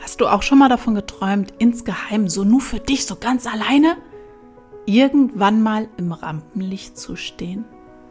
Hast du auch schon mal davon geträumt, insgeheim, so nur für dich, so ganz alleine, irgendwann mal im Rampenlicht zu stehen?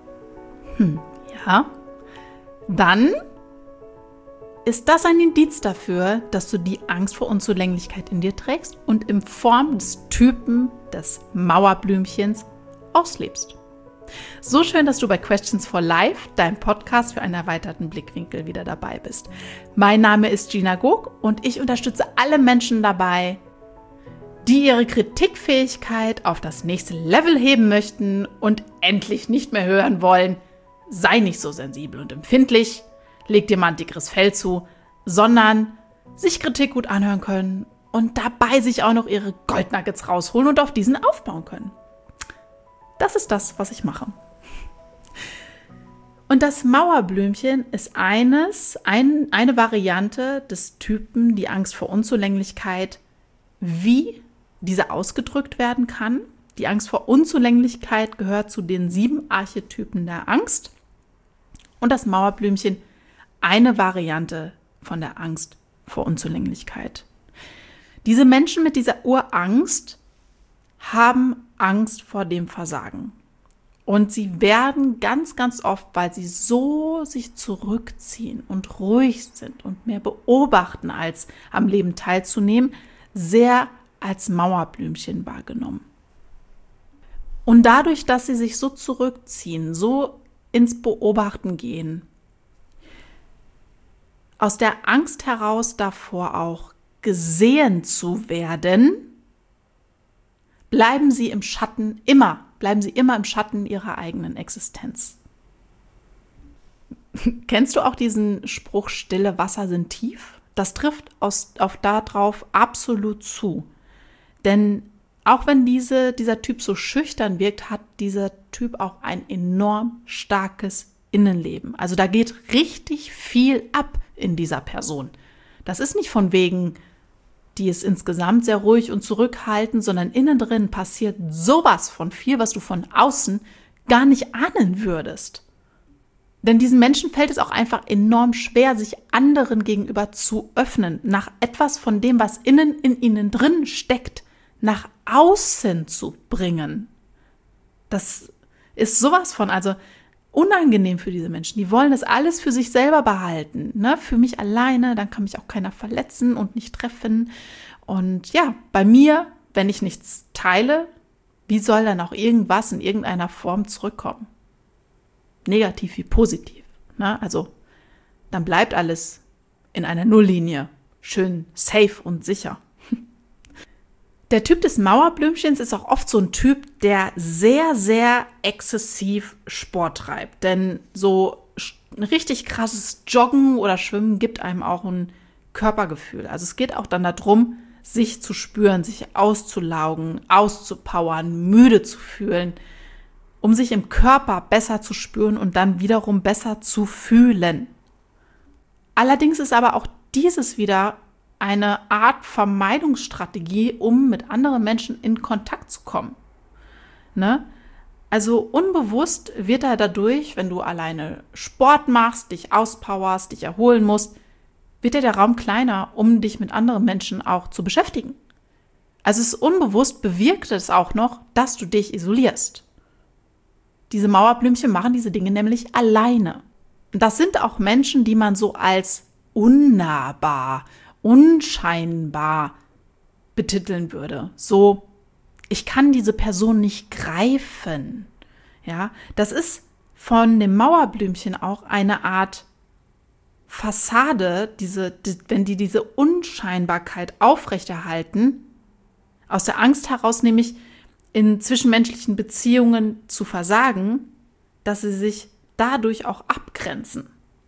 Ja. Dann ist das ein Indiz dafür, dass du die Angst vor Unzulänglichkeit in dir trägst und in Form des Typen des Mauerblümchens auslebst. So schön, dass du bei Questions for Life, deinem Podcast für einen erweiterten Blickwinkel, wieder dabei bist. Mein Name ist Gina Gog und ich unterstütze alle Menschen dabei, die ihre Kritikfähigkeit auf das nächste Level heben möchten und endlich nicht mehr hören wollen: sei nicht so sensibel und empfindlich, leg dir mal ein dickeres Fell zu, sondern sich Kritik gut anhören können und dabei sich auch noch ihre Goldnuggets rausholen und auf diesen aufbauen können. Das ist das, was ich mache. Und das Mauerblümchen ist eine Variante des Typen, die Angst vor Unzulänglichkeit, wie diese ausgedrückt werden kann. Die Angst vor Unzulänglichkeit gehört zu den 7 Archetypen der Angst. Und das Mauerblümchen eine Variante von der Angst vor Unzulänglichkeit. Diese Menschen mit dieser Urangst haben Angst vor dem Versagen. Und sie werden ganz, ganz oft, weil sie so sich zurückziehen und ruhig sind und mehr beobachten, als am Leben teilzunehmen, sehr als Mauerblümchen wahrgenommen. Und dadurch, dass sie sich so zurückziehen, so ins Beobachten gehen, aus der Angst heraus davor auch gesehen zu werden, bleiben sie immer im Schatten ihrer eigenen Existenz. Kennst du auch diesen Spruch, stille Wasser sind tief? Das trifft darauf absolut zu. Denn auch wenn dieser Typ so schüchtern wirkt, hat dieser Typ auch ein enorm starkes Innenleben. Also da geht richtig viel ab in dieser Person. Das ist nicht von wegen, die ist insgesamt sehr ruhig und zurückhaltend, sondern innen drin passiert sowas von viel, was du von außen gar nicht ahnen würdest. Denn diesen Menschen fällt es auch einfach enorm schwer, sich anderen gegenüber zu öffnen, nach etwas von dem, was innen in ihnen drin steckt, nach außen zu bringen. Das ist sowas von, also unangenehm für diese Menschen. Die wollen das alles für sich selber behalten, ne? Für mich alleine, dann kann mich auch keiner verletzen und nicht treffen. Und ja, bei mir, wenn ich nichts teile, wie soll dann auch irgendwas in irgendeiner Form zurückkommen? Negativ wie positiv, ne? Also dann bleibt alles in einer Nulllinie, schön safe und sicher. Der Typ des Mauerblümchens ist auch oft so ein Typ, der sehr, sehr exzessiv Sport treibt. Denn so ein richtig krasses Joggen oder Schwimmen gibt einem auch ein Körpergefühl. Also es geht auch dann darum, sich zu spüren, sich auszulaugen, auszupowern, müde zu fühlen, um sich im Körper besser zu spüren und dann wiederum besser zu fühlen. Allerdings ist aber auch dieses wieder eine Art Vermeidungsstrategie, um mit anderen Menschen in Kontakt zu kommen. Ne? Also unbewusst wird er dadurch, wenn du alleine Sport machst, dich auspowerst, dich erholen musst, wird der Raum kleiner, um dich mit anderen Menschen auch zu beschäftigen. Also es ist unbewusst, bewirkt es auch noch, dass du dich isolierst. Diese Mauerblümchen machen diese Dinge nämlich alleine. Und das sind auch Menschen, die man so als unnahbar, unscheinbar betiteln würde. So, ich kann diese Person nicht greifen. Ja, das ist von dem Mauerblümchen auch eine Art Fassade, wenn die diese Unscheinbarkeit aufrechterhalten, aus der Angst heraus nämlich in zwischenmenschlichen Beziehungen zu versagen, dass sie sich dadurch auch abgrenzen.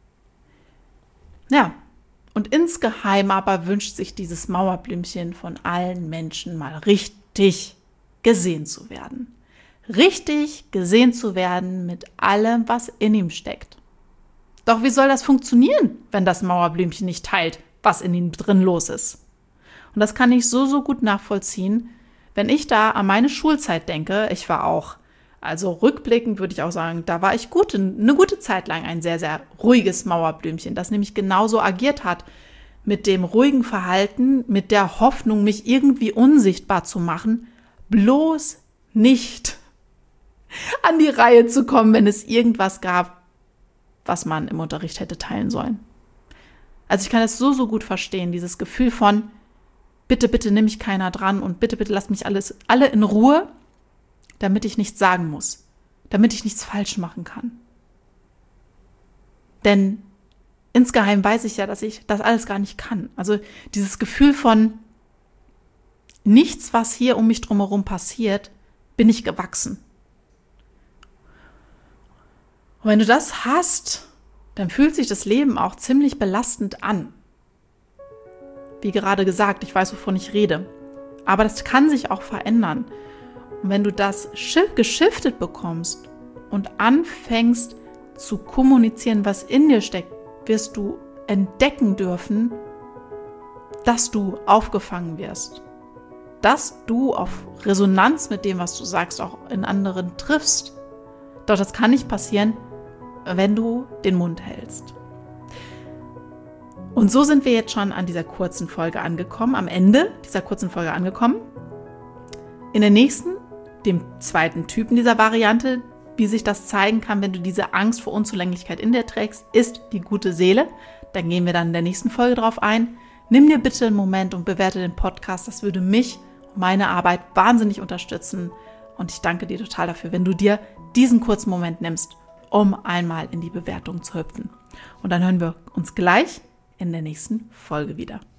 Ja, und insgeheim aber wünscht sich dieses Mauerblümchen von allen Menschen mal richtig gesehen zu werden. Richtig gesehen zu werden mit allem, was in ihm steckt. Doch wie soll das funktionieren, wenn das Mauerblümchen nicht teilt, was in ihm drin los ist? Und das kann ich so gut nachvollziehen, wenn ich da an meine Schulzeit denke. Ich war auch, also rückblickend würde ich auch sagen, da war ich eine gute Zeit lang ein sehr, sehr ruhiges Mauerblümchen, das nämlich genauso agiert hat. mit dem ruhigen Verhalten, mit der Hoffnung, mich irgendwie unsichtbar zu machen, bloß nicht an die Reihe zu kommen, wenn es irgendwas gab, was man im Unterricht hätte teilen sollen. Also ich kann das so gut verstehen, dieses Gefühl von, bitte, bitte nimm mich keiner dran und bitte, bitte lasst mich alle in Ruhe, damit ich nichts sagen muss, damit ich nichts falsch machen kann. Denn insgeheim weiß ich ja, dass ich das alles gar nicht kann. Also dieses Gefühl von nichts, was hier um mich drumherum passiert, bin ich gewachsen. Und wenn du das hast, dann fühlt sich das Leben auch ziemlich belastend an. Wie gerade gesagt, ich weiß, wovon ich rede. Aber das kann sich auch verändern. Und wenn du das geschiftet bekommst und anfängst zu kommunizieren, was in dir steckt, wirst du entdecken dürfen, dass du aufgefangen wirst. Dass du auf Resonanz mit dem, was du sagst, auch in anderen triffst. Doch das kann nicht passieren, wenn du den Mund hältst. Und so sind wir jetzt schon an dieser kurzen Folge angekommen, am Ende dieser kurzen Folge angekommen. In der nächsten, dem zweiten Typen dieser Variante, wie sich das zeigen kann, wenn du diese Angst vor Unzulänglichkeit in dir trägst, ist die gute Seele. Da gehen wir dann in der nächsten Folge drauf ein. Nimm dir bitte einen Moment und bewerte den Podcast. Das würde mich und meine Arbeit wahnsinnig unterstützen. Und ich danke dir total dafür, wenn du dir diesen kurzen Moment nimmst, um einmal in die Bewertung zu hüpfen. Und dann hören wir uns gleich in der nächsten Folge wieder.